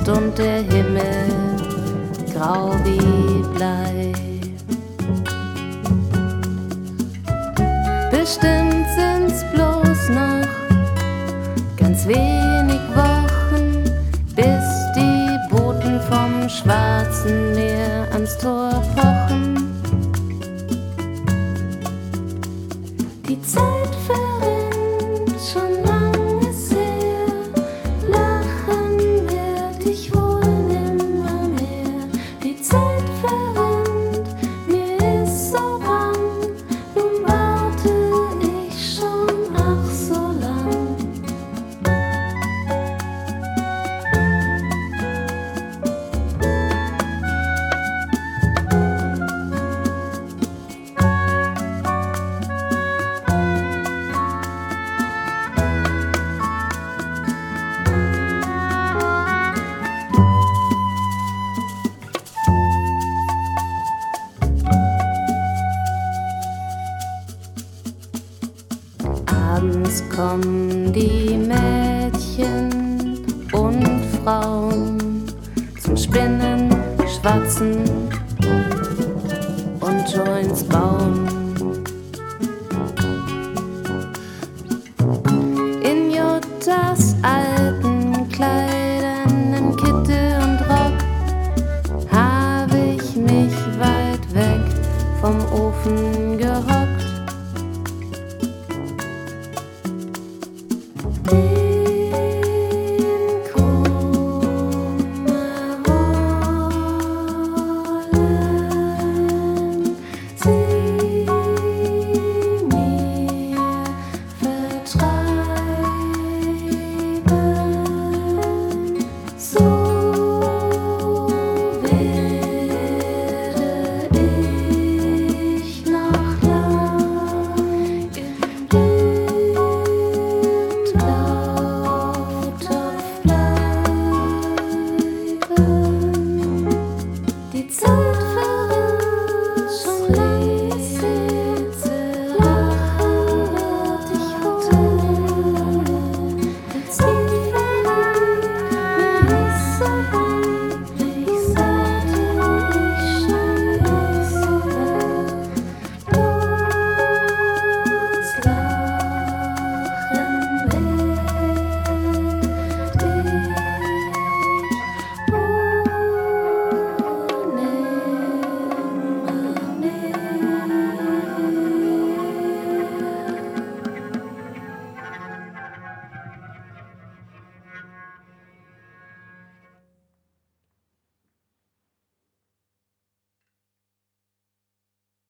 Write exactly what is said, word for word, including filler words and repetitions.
ist und der Himmel grau wie Blei. Bestimmt sind's bloß noch ganz wenig Wochen, bis die Boten vom Schwarzen Meer ans Tor pochen. Die Zeit verrinnt, schon lang ist her, lachen werd ich wohl nimmer mehr. Die Zeit verrinnt, mir ist so bang, nun warte ich schon ach so lang. Abends kommen die Mädchen und Frauen zum Spinnen, Schwatzen und Joints bauen.